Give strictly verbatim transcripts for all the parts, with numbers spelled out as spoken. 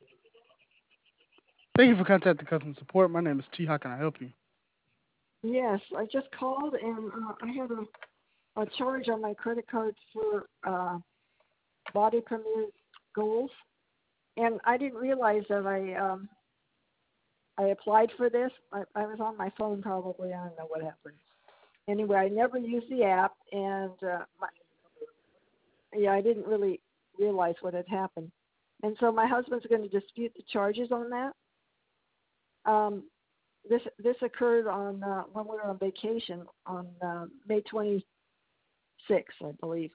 Thank you for contacting customer support. My name is T. How can I help you? Yes, I just called and uh, I had a, a charge on my credit card for uh, Body Premier Goals, and I didn't realize that I um, I applied for this. I, I was on my phone probably. I don't know what happened. Anyway, I never used the app, and uh, my, yeah, I didn't really realize what had happened. And so my husband's going to dispute the charges on that. Um, this this occurred on uh, when we were on vacation on uh, May twenty-sixth, I believe.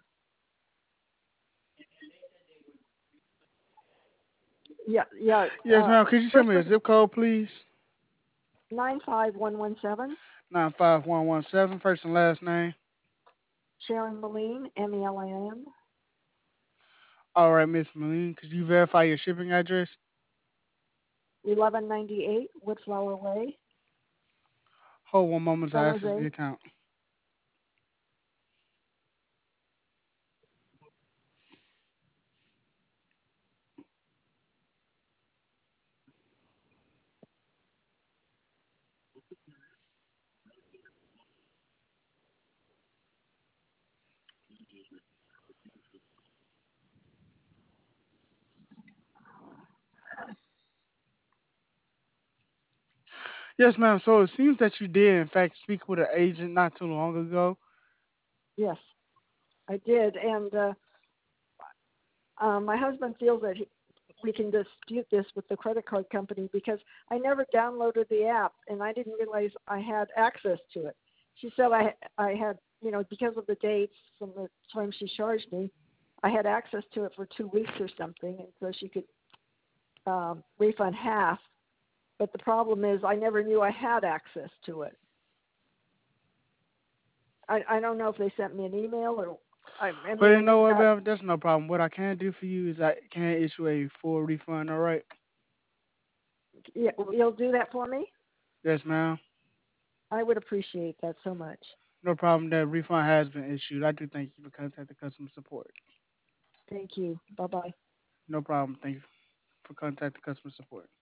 Yeah, yeah. Yes, Uh, ma'am. Could you tell first me a was zip code, please? nine five one one seven. Nine five one one seven. First and last name. Sharon Moline, M E L I N, All right, Miss Moline. Could you verify your shipping address? eleven ninety-eight Woodflower Way, Hold one moment to San access Jose. the account. Yes, ma'am. So it seems that you did, in fact, speak with an agent not too long ago. Yes, I did, and uh, um, my husband feels that he, we can dispute this with the credit card company because I never downloaded the app and I didn't realize I had access to it. She said I I had, you know, because of the dates from the time she charged me, I had access to it for two weeks or something, and so she could um, refund half. But the problem is I never knew I had access to it. I I don't know if they sent me an email or I I But mean you I know never what, got. ma'am? That's no problem. What I can do for you is I can issue a full refund. All right. Yeah, you'll do that for me. Yes, ma'am. I would appreciate that so much. No problem. That refund has been issued. I do thank you for contacting customer support. Thank you. Bye bye. No problem. Thank you for contacting customer support.